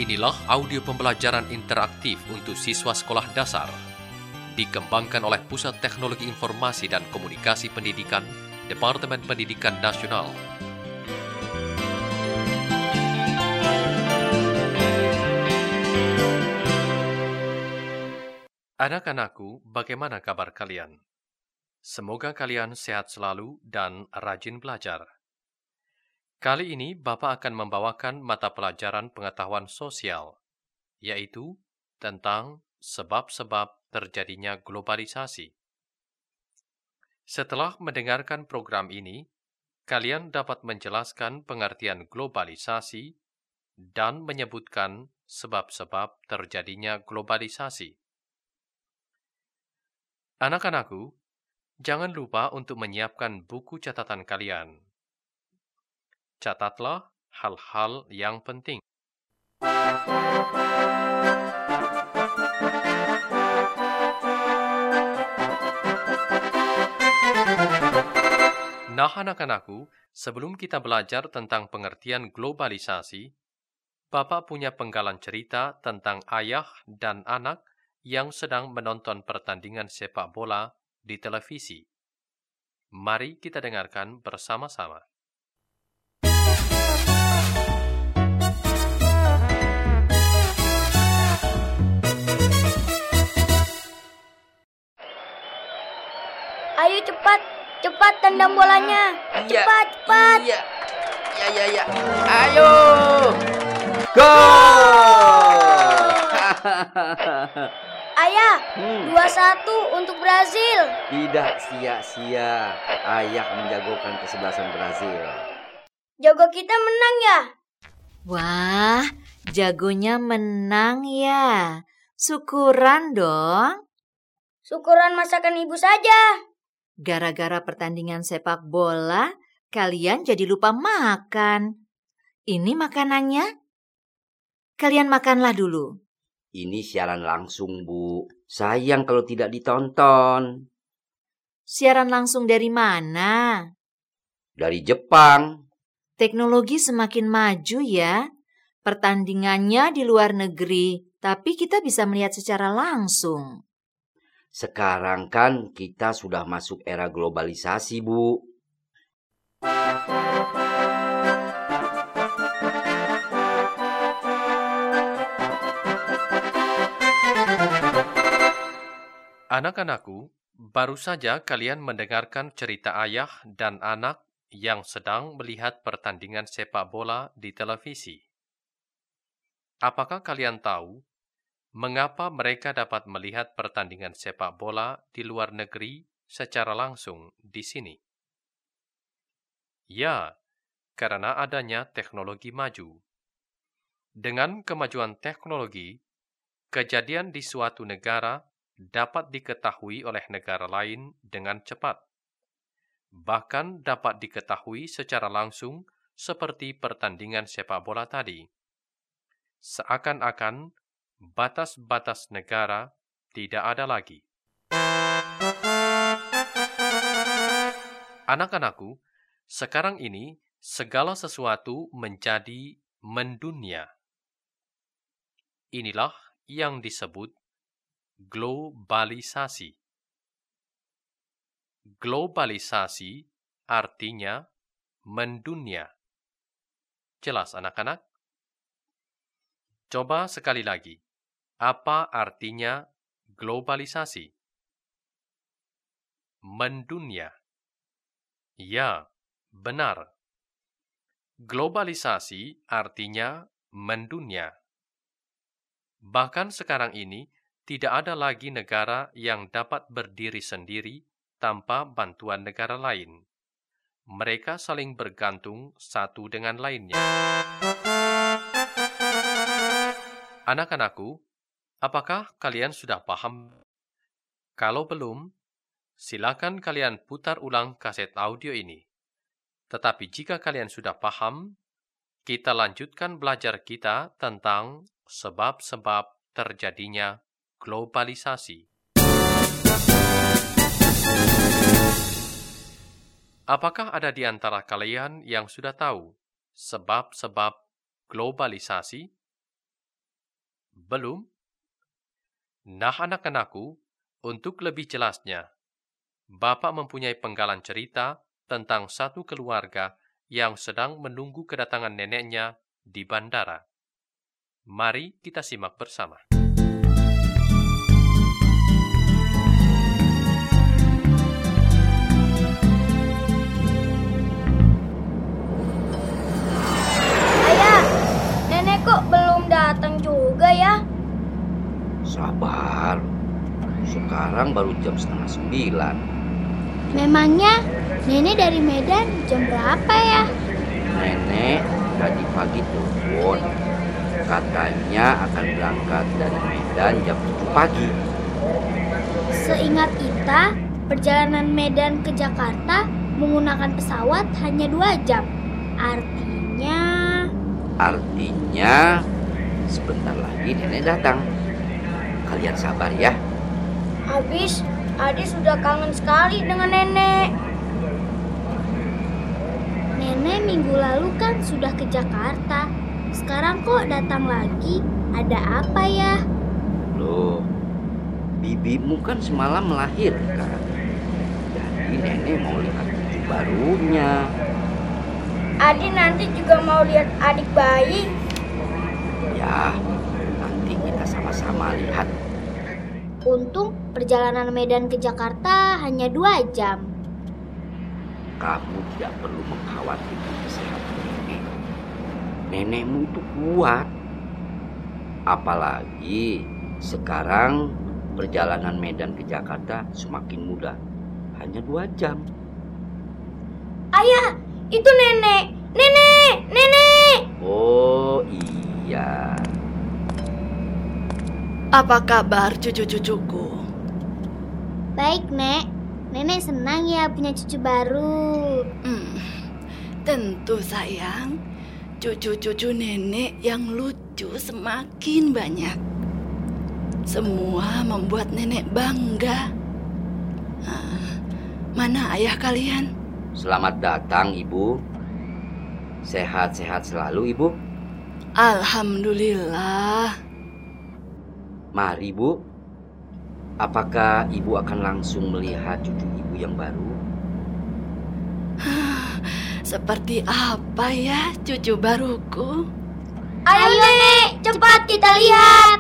Inilah audio pembelajaran interaktif untuk siswa sekolah dasar. Dikembangkan oleh Pusat Teknologi Informasi dan Komunikasi Pendidikan, Departemen Pendidikan Nasional. Anak-anakku, bagaimana kabar kalian? Semoga kalian sehat selalu dan rajin belajar. Kali ini Bapak akan membawakan mata pelajaran pengetahuan sosial, yaitu tentang sebab-sebab terjadinya globalisasi. Setelah mendengarkan program ini, kalian dapat menjelaskan pengertian globalisasi dan menyebutkan sebab-sebab terjadinya globalisasi. Anak-anakku, jangan lupa untuk menyiapkan buku catatan kalian. Catatlah hal-hal yang penting. Nah, anak-anakku, sebelum kita belajar tentang pengertian globalisasi, Bapak punya penggalan cerita tentang ayah dan anak yang sedang menonton pertandingan sepak bola di televisi. Mari kita dengarkan bersama-sama. Ayo cepat tendang bolanya. Cepat. Iya. Ya. Ayo. Gol! Ayah, 2-1 untuk Brazil. Tidak sia-sia. Ayah menjagokan kesebelasan Brazil. Jago kita menang ya? Wah, jagonya menang ya. Syukuran dong. Syukuran masakan ibu saja. Gara-gara pertandingan sepak bola, kalian jadi lupa makan. Ini makanannya. Kalian makanlah dulu. Ini siaran langsung, Bu. Sayang kalau tidak ditonton. Siaran langsung dari mana? Dari Jepang. Teknologi semakin maju ya. Pertandingannya di luar negeri, tapi kita bisa melihat secara langsung. Sekarang kan kita sudah masuk era globalisasi, Bu. Anak-anakku, baru saja kalian mendengarkan cerita ayah dan anak yang sedang melihat pertandingan sepak bola di televisi. Apakah kalian tahu mengapa mereka dapat melihat pertandingan sepak bola di luar negeri secara langsung di sini? Ya, karena adanya teknologi maju. Dengan kemajuan teknologi, kejadian di suatu negara dapat diketahui oleh negara lain dengan cepat. Bahkan dapat diketahui secara langsung seperti pertandingan sepak bola tadi. Seakan-akan batas-batas negara tidak ada lagi. Anak-anakku, sekarang ini segala sesuatu menjadi mendunia. Inilah yang disebut globalisasi. Globalisasi artinya mendunia. Jelas anak-anak? Coba sekali lagi. Apa artinya globalisasi? Mendunia. Ya, benar. Globalisasi artinya mendunia. Bahkan sekarang ini, tidak ada lagi negara yang dapat berdiri sendiri tanpa bantuan negara lain. Mereka saling bergantung satu dengan lainnya. Anak-anakku, apakah kalian sudah paham? Kalau belum, silakan kalian putar ulang kaset audio ini. Tetapi jika kalian sudah paham, kita lanjutkan belajar kita tentang sebab-sebab terjadinya globalisasi. Apakah ada di antara kalian yang sudah tahu sebab-sebab globalisasi? Belum? Nah, anak-anakku, untuk lebih jelasnya, Bapak mempunyai penggalan cerita tentang satu keluarga yang sedang menunggu kedatangan neneknya di bandara. Mari kita simak bersama. Ayah, nenek kok belum datang juga ya? Sabar. Sekarang baru jam 8:30. Memangnya nenek dari Medan jam berapa ya? Nenek tadi pagi telepon. Katanya akan berangkat dari Medan jam 7 pagi. Seingat Ita, perjalanan Medan ke Jakarta menggunakan pesawat hanya 2 jam. Artinya Sebentar lagi nenek datang. Kalian sabar ya. habis Adi sudah kangen sekali dengan nenek. Nenek minggu lalu kan sudah ke Jakarta. Sekarang kok datang lagi? Ada apa ya? Loh, bibimu kan semalam melahirkan. Jadi nenek mau lihat cucu barunya. Adi nanti juga mau lihat adik bayi. Ya, nanti kita sama-sama lihat. Untung perjalanan Medan ke Jakarta hanya 2 jam. Kamu tidak perlu mengkhawatirkan kesehatan nenek. Nenekmu itu kuat. Apalagi sekarang perjalanan Medan ke Jakarta semakin mudah. Hanya 2 jam. Ayah, itu nenek. Nenek. Oh iya. Apa kabar cucu-cucuku? Baik, Nek. Nenek senang ya punya cucu baru. Tentu sayang. Cucu-cucu nenek yang lucu semakin banyak. Semua membuat nenek bangga. Mana ayah kalian? Selamat datang, Ibu. Sehat-sehat selalu, Ibu. Alhamdulillah. Mari, Bu. Apakah Ibu akan langsung melihat cucu Ibu yang baru? Seperti apa ya cucu baruku? Ayo, Nek, cepat kita lihat.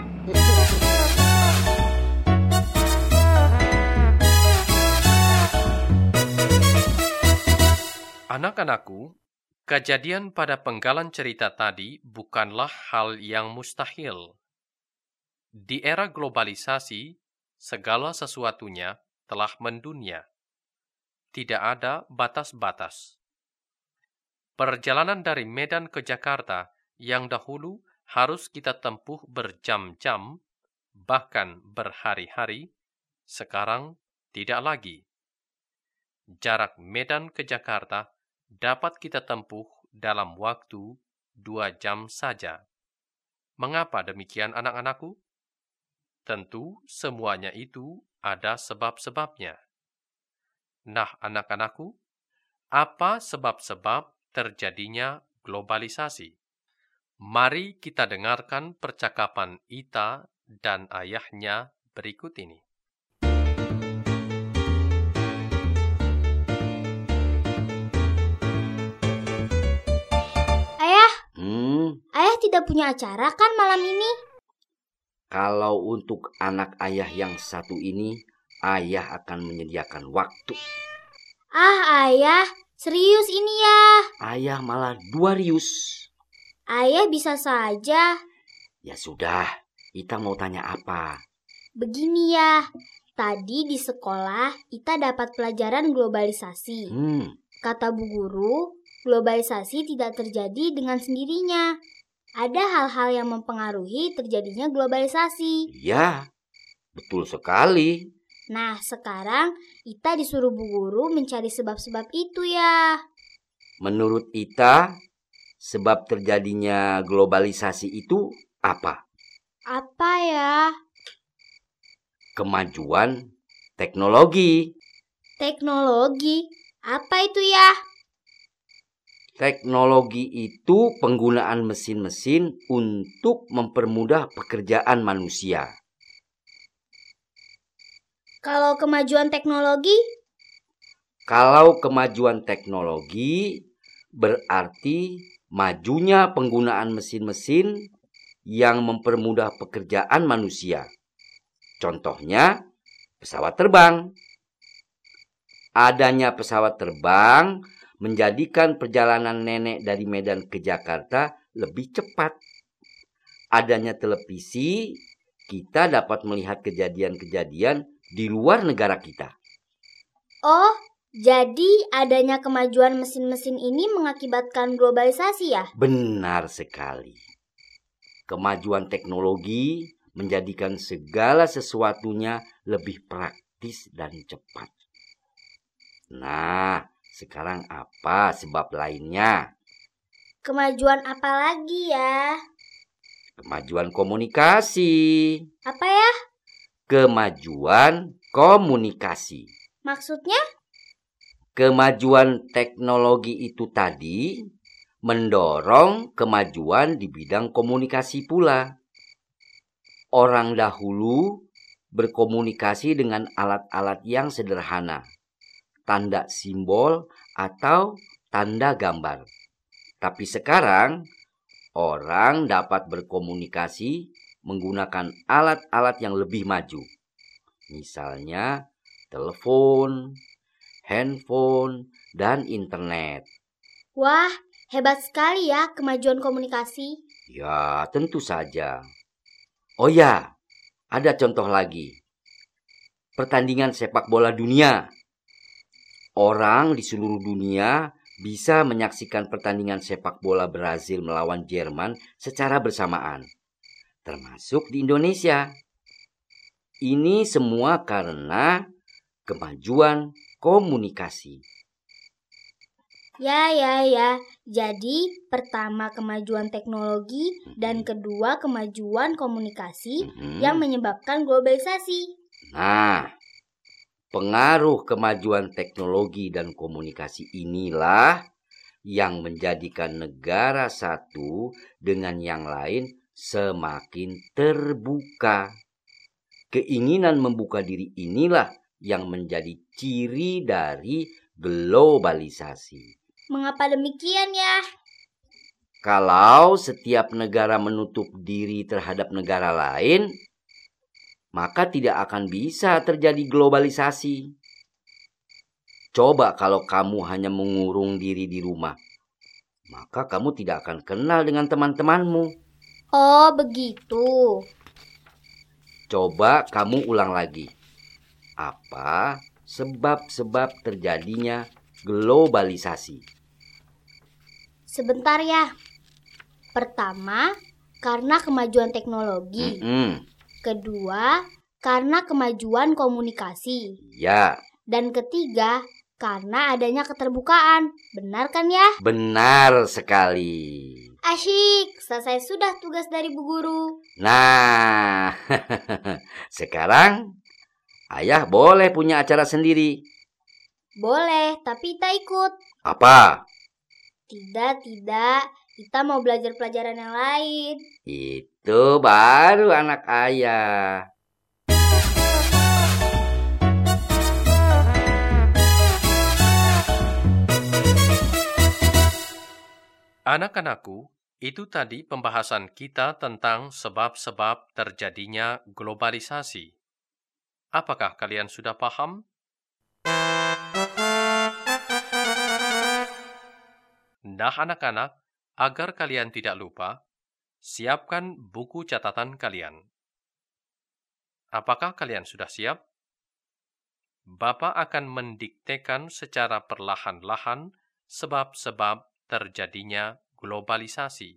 Anak-anakku, kejadian pada penggalan cerita tadi bukanlah hal yang mustahil. Di era globalisasi, segala sesuatunya telah mendunia. Tidak ada batas-batas. Perjalanan dari Medan ke Jakarta yang dahulu harus kita tempuh berjam-jam, bahkan berhari-hari, sekarang tidak lagi. Jarak Medan ke Jakarta dapat kita tempuh dalam waktu 2 jam saja. Mengapa demikian, anak-anakku? Tentu semuanya itu ada sebab-sebabnya. Nah, anak-anakku, apa sebab-sebab terjadinya globalisasi? Mari kita dengarkan percakapan Ita dan ayahnya berikut ini. Ayah tidak punya acara kan malam ini? Kalau untuk anak ayah yang satu ini, ayah akan menyediakan waktu. Ayah, serius ini ya? Ayah malah 2 rius. Ayah bisa saja. Ya sudah, Ita mau tanya apa? Begini ya, tadi di sekolah Ita dapat pelajaran globalisasi. Kata Bu Guru, globalisasi tidak terjadi dengan sendirinya. Ada hal-hal yang mempengaruhi terjadinya globalisasi. Iya, betul sekali. Nah, sekarang Ita disuruh Bu Guru mencari sebab-sebab itu ya. Menurut Ita, sebab terjadinya globalisasi itu apa? Apa ya? Kemajuan teknologi. Teknologi? Apa itu ya? Teknologi itu penggunaan mesin-mesin untuk mempermudah pekerjaan manusia. Kalau kemajuan teknologi, Kalau kemajuan teknologi berarti majunya penggunaan mesin-mesin yang mempermudah pekerjaan manusia. Contohnya, pesawat terbang. Adanya pesawat terbang menjadikan perjalanan nenek dari Medan ke Jakarta lebih cepat. Adanya televisi, kita dapat melihat kejadian-kejadian di luar negara kita. oh, jadi adanya kemajuan mesin-mesin ini mengakibatkan globalisasi ya? Benar sekali. Kemajuan teknologi menjadikan segala sesuatunya lebih praktis dan cepat. Nah, sekarang apa sebab lainnya? Kemajuan apa lagi ya? Kemajuan komunikasi. Apa ya? Kemajuan komunikasi. Maksudnya? Kemajuan teknologi itu tadi mendorong kemajuan di bidang komunikasi pula. Orang dahulu berkomunikasi dengan alat-alat yang sederhana, tanda simbol atau tanda gambar. Tapi sekarang, orang dapat berkomunikasi menggunakan alat-alat yang lebih maju. Misalnya, telepon, handphone, dan internet. Wah, hebat sekali ya kemajuan komunikasi. Ya, tentu saja. Oh ya, ada contoh lagi. Pertandingan sepak bola dunia. Orang di seluruh dunia bisa menyaksikan pertandingan sepak bola Brazil melawan Jerman secara bersamaan, termasuk di Indonesia. Ini semua karena kemajuan komunikasi. Ya. Jadi, pertama kemajuan teknologi dan kedua kemajuan komunikasi yang menyebabkan globalisasi. Nah, pengaruh kemajuan teknologi dan komunikasi inilah yang menjadikan negara satu dengan yang lain semakin terbuka. Keinginan membuka diri inilah yang menjadi ciri dari globalisasi. Mengapa demikian ya? Kalau setiap negara menutup diri terhadap negara lain, maka tidak akan bisa terjadi globalisasi. Coba kalau kamu hanya mengurung diri di rumah, maka kamu tidak akan kenal dengan teman-temanmu. Oh, begitu. Coba kamu ulang lagi. Apa sebab-sebab terjadinya globalisasi? Sebentar ya. Pertama, karena kemajuan teknologi. Kedua, karena kemajuan komunikasi. Ya. Dan ketiga, karena adanya keterbukaan. Benar kan ya? Benar sekali. Asyik, selesai sudah tugas dari Bu Guru. Nah, sekarang Ayah boleh punya acara sendiri. Boleh, tapi Ita ikut. Apa? Tidak. Kita mau belajar pelajaran yang lain. Itu baru anak Ayah. Anak-anakku, itu tadi pembahasan kita tentang sebab-sebab terjadinya globalisasi. Apakah kalian sudah paham? Nah, anak-anak, agar kalian tidak lupa, siapkan buku catatan kalian. Apakah kalian sudah siap? Bapak akan mendiktekan secara perlahan-lahan sebab-sebab terjadinya globalisasi.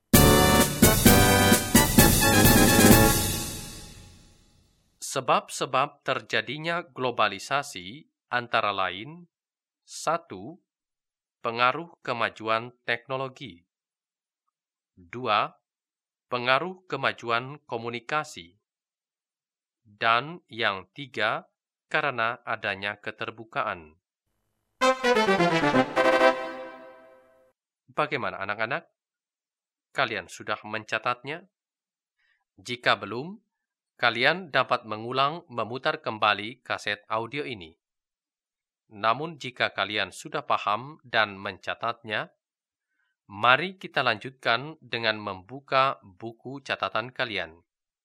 Sebab-sebab terjadinya globalisasi antara lain: 1. Pengaruh kemajuan teknologi. 2. Pengaruh kemajuan komunikasi. Dan yang 3, karena adanya keterbukaan. Bagaimana anak-anak? Kalian sudah mencatatnya? Jika belum, kalian dapat mengulang memutar kembali kaset audio ini. Namun jika kalian sudah paham dan mencatatnya, mari kita lanjutkan dengan membuka buku catatan kalian.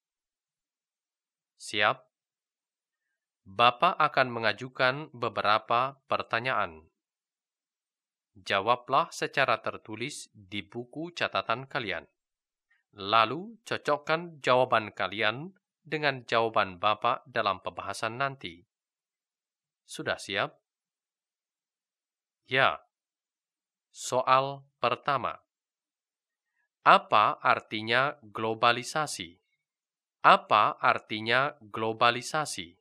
Siap? Bapak akan mengajukan beberapa pertanyaan. Jawablah secara tertulis di buku catatan kalian. Lalu cocokkan jawaban kalian dengan jawaban Bapak dalam pembahasan nanti. Sudah siap? Ya. Soal pertama. Apa artinya globalisasi? Apa artinya globalisasi?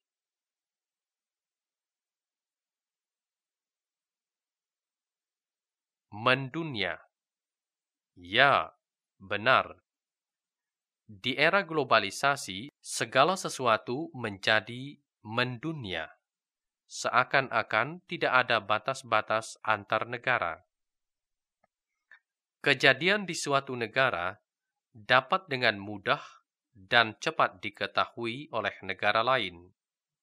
Mendunia. Ya, benar. Di era globalisasi, segala sesuatu menjadi mendunia. Seakan-akan tidak ada batas-batas antar negara. Kejadian di suatu negara dapat dengan mudah dan cepat diketahui oleh negara lain.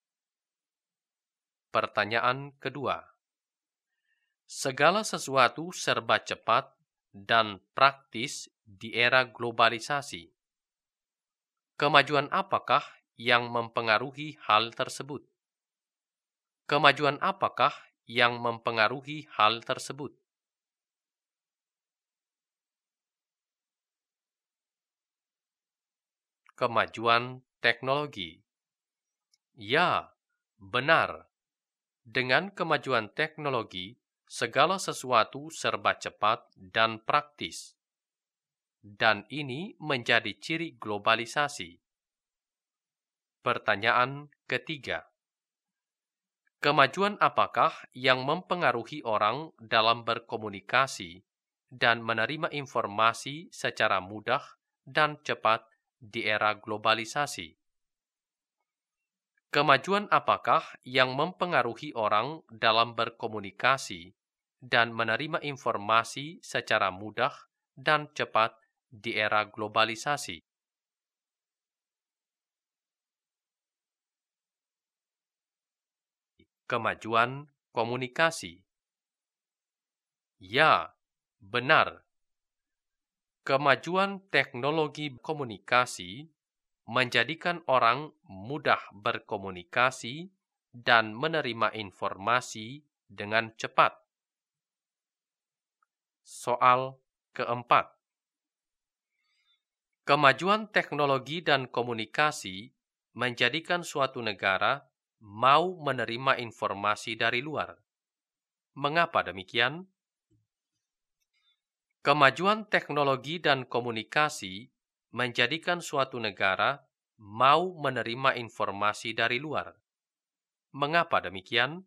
Pertanyaan kedua. Segala sesuatu serba cepat dan praktis di era globalisasi. Kemajuan apakah yang mempengaruhi hal tersebut? Kemajuan apakah yang mempengaruhi hal tersebut? Kemajuan teknologi. Ya, benar. Dengan kemajuan teknologi, segala sesuatu serba cepat dan praktis. Dan ini menjadi ciri globalisasi. Pertanyaan ketiga. Kemajuan apakah yang mempengaruhi orang dalam berkomunikasi dan menerima informasi secara mudah dan cepat di era globalisasi? Kemajuan apakah yang mempengaruhi orang dalam berkomunikasi dan menerima informasi secara mudah dan cepat di era globalisasi? Kemajuan komunikasi. Ya, benar. Kemajuan teknologi komunikasi menjadikan orang mudah berkomunikasi dan menerima informasi dengan cepat. Soal keempat. Kemajuan teknologi dan komunikasi menjadikan suatu negara mau menerima informasi dari luar. Mengapa demikian? Kemajuan teknologi dan komunikasi menjadikan suatu negara mau menerima informasi dari luar. Mengapa demikian?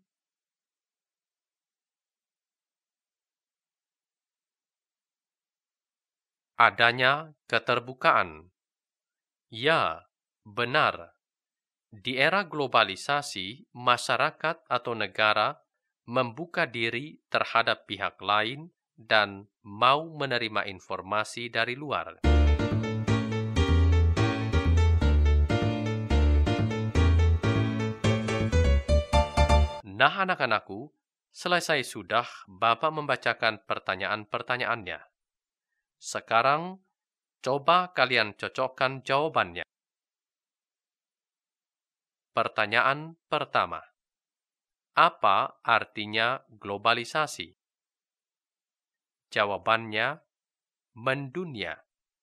Adanya keterbukaan. Ya, benar. Di era globalisasi, masyarakat atau negara membuka diri terhadap pihak lain dan mau menerima informasi dari luar. Nah, anak-anakku, selesai sudah Bapak membacakan pertanyaan-pertanyaannya. Sekarang, coba kalian cocokkan jawabannya. Pertanyaan pertama. Apa artinya globalisasi? Jawabannya, mendunia.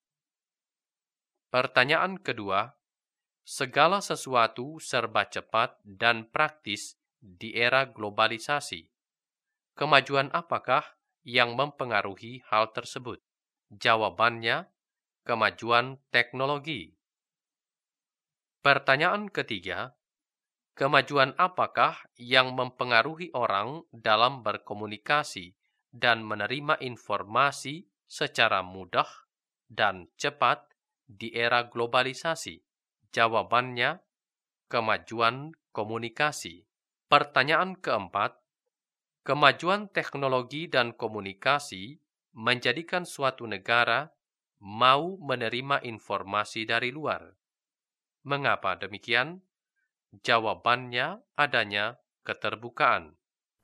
Pertanyaan kedua. Segala sesuatu serba cepat dan praktis di era globalisasi. Kemajuan apakah yang mempengaruhi hal tersebut? Jawabannya, kemajuan teknologi. Pertanyaan ketiga. Kemajuan apakah yang mempengaruhi orang dalam berkomunikasi dan menerima informasi secara mudah dan cepat di era globalisasi? Jawabannya, kemajuan komunikasi. Pertanyaan keempat, kemajuan teknologi dan komunikasi menjadikan suatu negara mau menerima informasi dari luar. Mengapa demikian? Jawabannya adanya keterbukaan.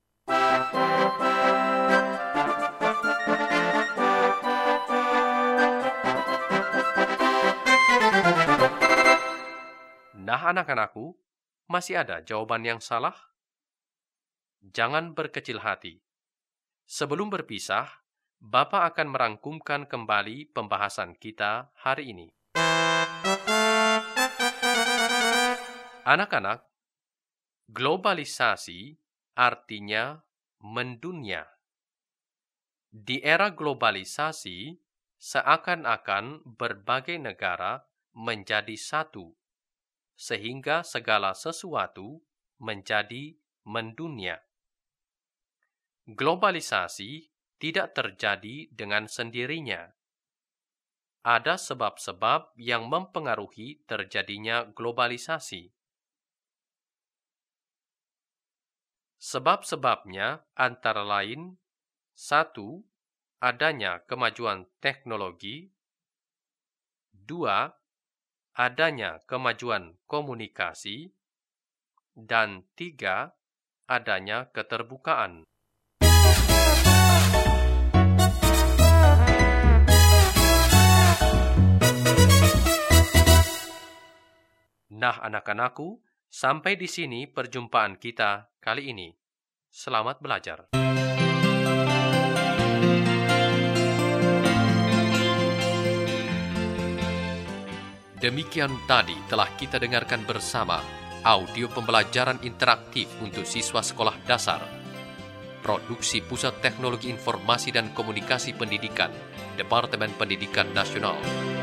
Nah, anak-anakku, masih ada jawaban yang salah? Jangan berkecil hati. Sebelum berpisah, Bapak akan merangkumkan kembali pembahasan kita hari ini. Anak-anak, globalisasi artinya mendunia. Di era globalisasi, seakan-akan berbagai negara menjadi satu, sehingga segala sesuatu menjadi mendunia. Globalisasi tidak terjadi dengan sendirinya. Ada sebab-sebab yang mempengaruhi terjadinya globalisasi. Sebab-sebabnya antara lain: 1. Adanya kemajuan teknologi. 2. Adanya kemajuan komunikasi. Dan 3. Adanya keterbukaan. Nah, anak-anakku, sampai di sini perjumpaan kita kali ini. Selamat belajar. Demikian tadi telah kita dengarkan bersama audio pembelajaran interaktif untuk siswa sekolah dasar. Produksi Pusat Teknologi Informasi dan Komunikasi Pendidikan, Departemen Pendidikan Nasional.